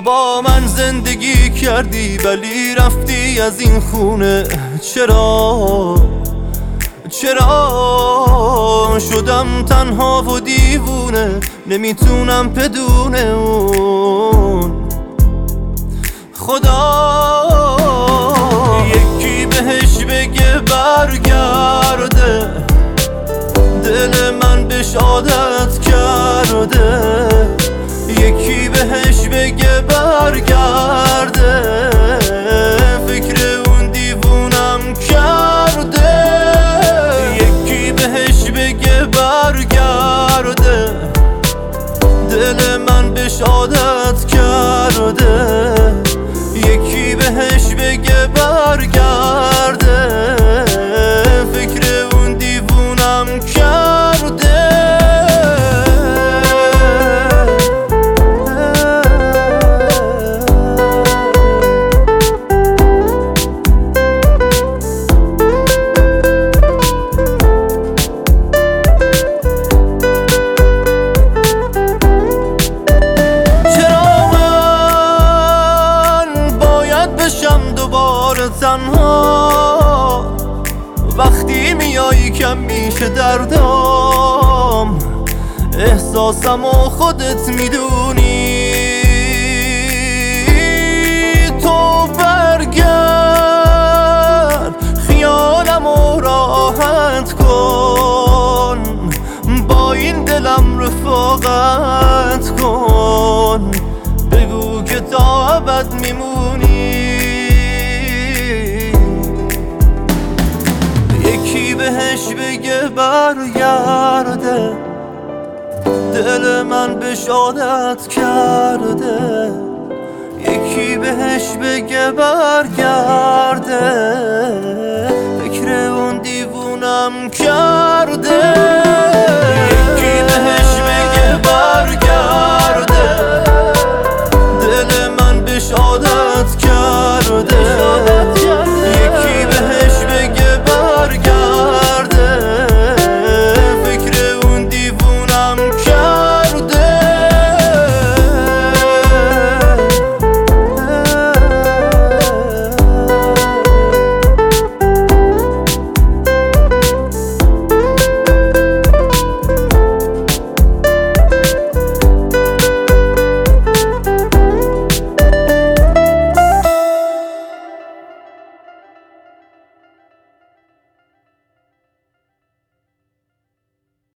با من زندگی کردی ولی رفتی از این خونه. چرا شدم تنها و دیوونه، نمیتونم بدون اون. خدا یکی بهش بگه برگرده، دل من بهش عادت کرده. یکی بهش بگه برگرده، فکر اون دیوونم کرده. یکی بهش بگه برگرده، دل من بهش عادت کرده. یکی بهش بگه برگرده، فکر اون دیوونم کرده. تنها وقتی میایی کم میشه دردم، احساسم و خودت میدونی. تو برگرد خیالم و راحت کن، با این دلم رفاقت کن. بگو که تا ابد میمونی. یکی بهش بگه برگرده، دل من بهش عادت کرده. یکی بهش بگه برگرده،